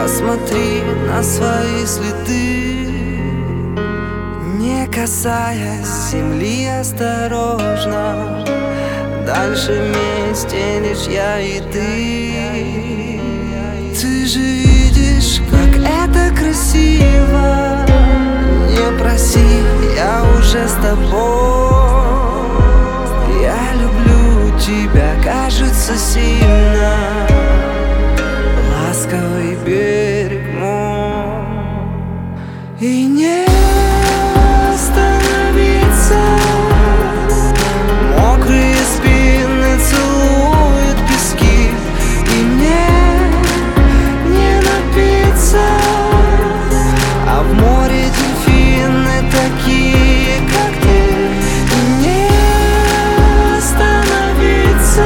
Посмотри на свои следы, не касаясь земли, осторожно. Дальше вместе лишь я и ты. Ты же видишь, как это красиво. Не проси, я уже с тобой. Я люблю тебя, кажется, сильно. Ласковый берег мой, и не остановиться. Мокрые спины целуют пески, и мне не напиться. А в море дельфины такие, как ты, и не остановиться.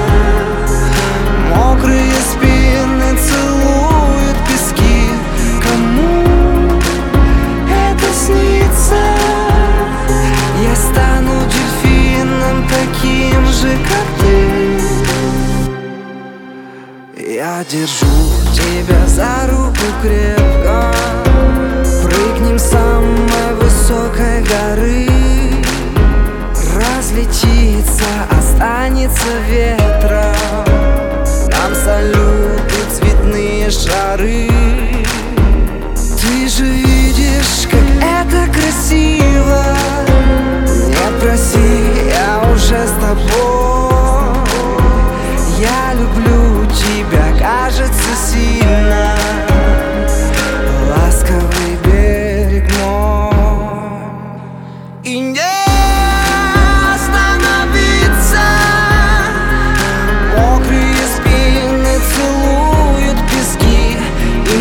Мокрые спины целуют пески. Кому это снится? Я стану дельфином таким же, как ты. Я держу тебя за руку крепко. Прыгнем с самой высокой горы. Разлетится, останется ветром. Нам салюты, цветные шары. Ты же видишь, как это красиво. Не проси, я уже с тобой. Я люблю тебя, кажется, сильно. Ласковый берег мой, и не остановиться. Мокрые спины целуют пески, и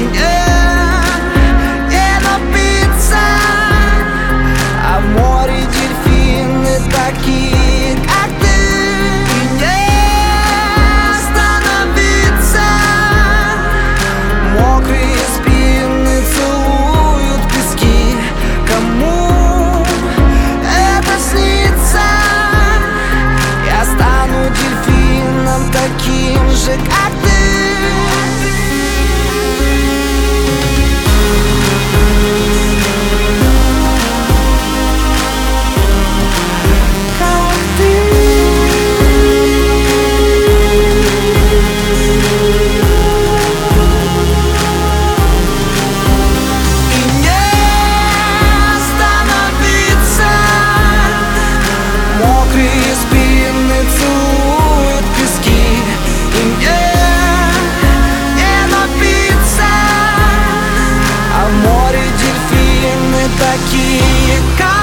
не напиться. А в море дельфины такие, как ты. И не остановиться. Мокрые спины целуют пески. Кому это снится? Я стану дельфином таким же, как ты. Мокрые спины целуют пески, и не напиться. А в море дельфины такие, как